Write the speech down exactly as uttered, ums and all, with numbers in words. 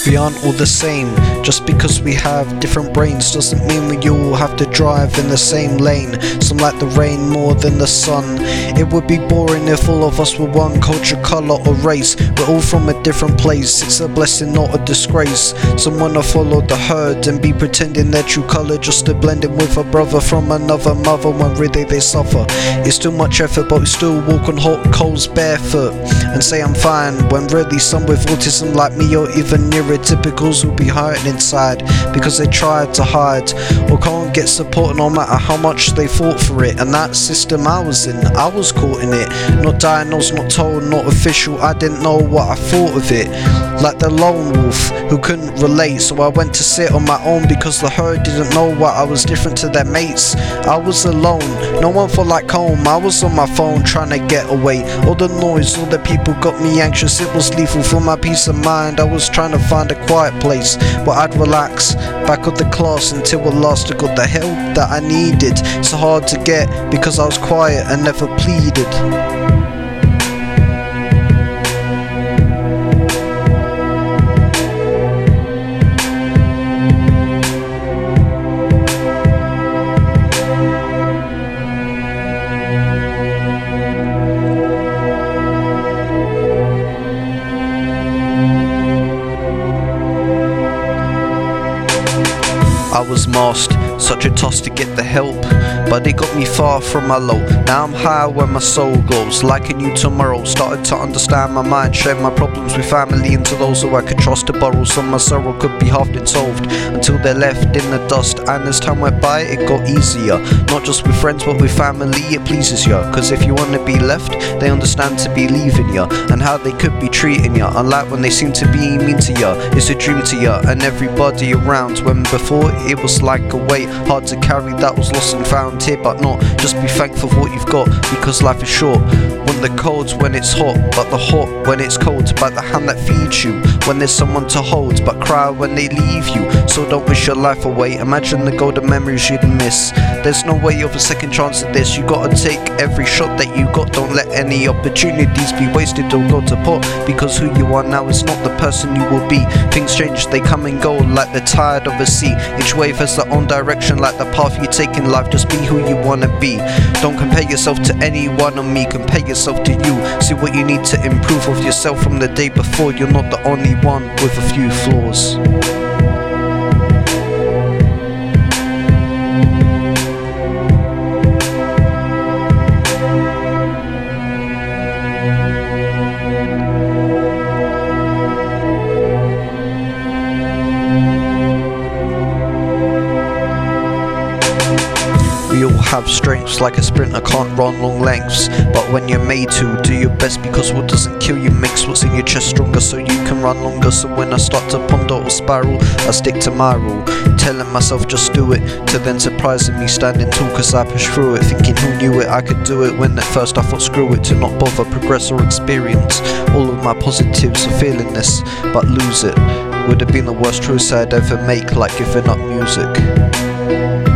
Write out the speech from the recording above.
We aren't all the same. Just because we have different brains doesn't mean we all have to drive in the same lane. Some like the rain more than the sun. It would be boring if all of us were one culture, colour or race. We're all from a different place. It's a blessing, not a disgrace. Some wanna follow the herd and be pretending their true colour just to blend in with a brother from another mother when really they suffer. It's too much effort, but we still walk on hot coals barefoot and say I'm fine, when really some with autism like me or even neurotypicals will be hurting inside because they tried to hide or can't get support no matter how much they fought for it. And that system I was in, I was caught in it. Not diagnosed, not told, not official. I didn't know what I thought of it. Like the lone wolf who couldn't relate, so I went to sit on my own because the herd didn't know what I was different to their mates. I was alone, no one felt like home. I was on my phone trying to get away. All the noise, all the people got me anxious. It was lethal for my peace of mind. I was trying to find a quiet place where I'd relax, back of the class until at last I got the help that I needed. So hard to get because I was quiet and never pleaded. I was masked, such a toss to get the help, but it got me far from my low. Now I'm high where my soul goes, like a new tomorrow. Started to understand my mind, share my problems with family and to those who I could trust to borrow. Some my sorrow could be half been solved until they're left in the dust. And as time went by, it got easier, not just with friends but with family. It pleases ya, cause if you wanna be left, they understand to be leaving ya and how they could be treating ya, unlike when they seem to be mean to ya. It's a dream to ya and everybody around, when before it was like a weight hard to carry that was lost and found here, but not. Just be thankful for what you've got, because life is short. Want the cold when it's hot, but the hot when it's cold. By the hand that feeds you, when there's someone to hold, but cry when they leave you. So don't wish your life away. Imagine the golden memories you'd miss. There's no way of a second chance at this. You gotta take every shot that you got. Don't let any opportunities be wasted or go to pot, because who you are now is not the person you will be. Things change, they come and go like the tide of a sea. Each wave has their own direction, like the path you take in life. Just be who you wanna be. Don't compare yourself to anyone or me, compare yourself to you. See what you need to improve of yourself from the day before. You're not the only one with a few flaws. We all have strengths, like a sprinter can't run long lengths, but when you're made to, do your best, because what doesn't kill you makes what's in your chest stronger, so you can run longer. So when I start to ponder or spiral, I stick to my rule, telling myself just do it, to then surprising me standing tall, cause I push through it, thinking who knew it, I could do it, when at first I thought screw it, to not bother, progress or experience all of my positives of feeling this, but lose it would have been the worst choice I'd ever make, like giving up music.